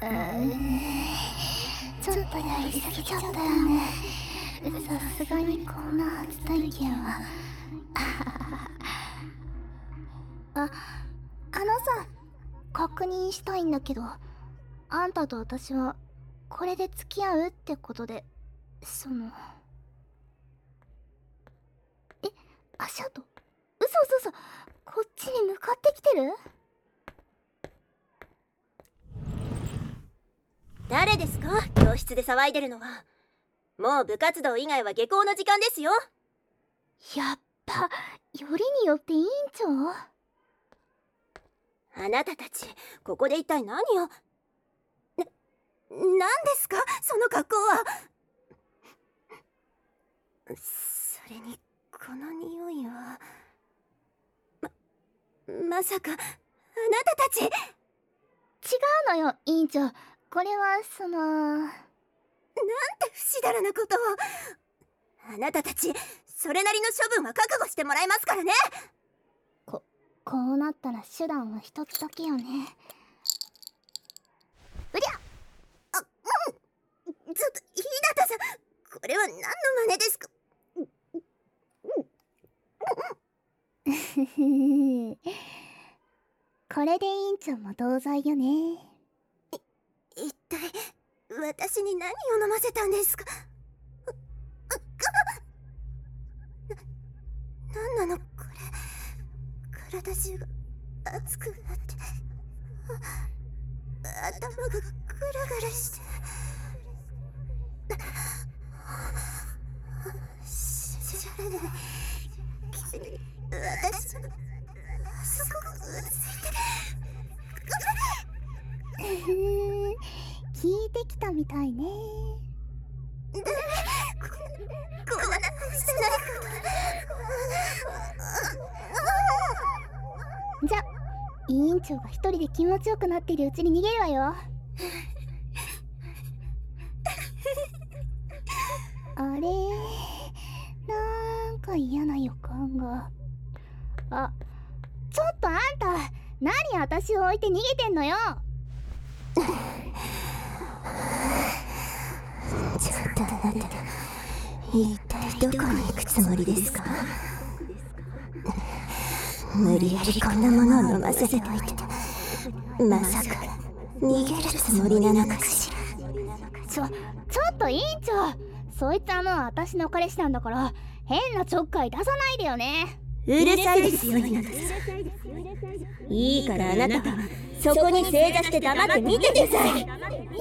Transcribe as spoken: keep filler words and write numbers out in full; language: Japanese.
うーん、ちょっとやりすぎちゃったよね。さすがにこんな初体験は。あ、あのさ、確認したいんだけど、あんたと私はこれで付き合うってことで、そのえ、足跡？嘘嘘嘘、こっちに向かってきてる？ 誰ですか、教室で騒いでるのは。もう部活動以外は下校の時間ですよ。 やっぱよりによって委員長？ あなたたちここで一体何を。な、何ですかその格好は。それにこの匂いはま、まさかあなたたち。違うのよ委員長、これはその。 なんて不死だらなことを。あなたたちそれなりの処分は覚悟してもらいますからね。 ここうなったら手段は一つだけよね。うりゃあ、うん、ちょっと日向さん、これは何の真似ですか。 これで委員長も同罪よね。い一体私に何を飲ませたんですか。な、なんなのこれ。体中が熱くなって頭がグラグラして信じられない。私はすごくついて聞いてきたみたいね。 こんなしてないことじゃ、委員長が一人で気持ちよくなっているうちに逃げるわよ。あれ、なんか嫌な予感が。あ、ちょっとあんた、何私を置いて逃げてんのよ。 ちょっとあなた、一体どこに行くつもりですか。無理やりこんなものを飲ませておいて、まさか逃げるつもりなのかしら。 ちょ、ちょっと委員長、そいつはもう私の彼氏なんだから変なちょっかい出さないでよね。 うるさいですよ、日向さん。いいからあなたはそこに正座して黙って見ててください。 ゆ、ゆい。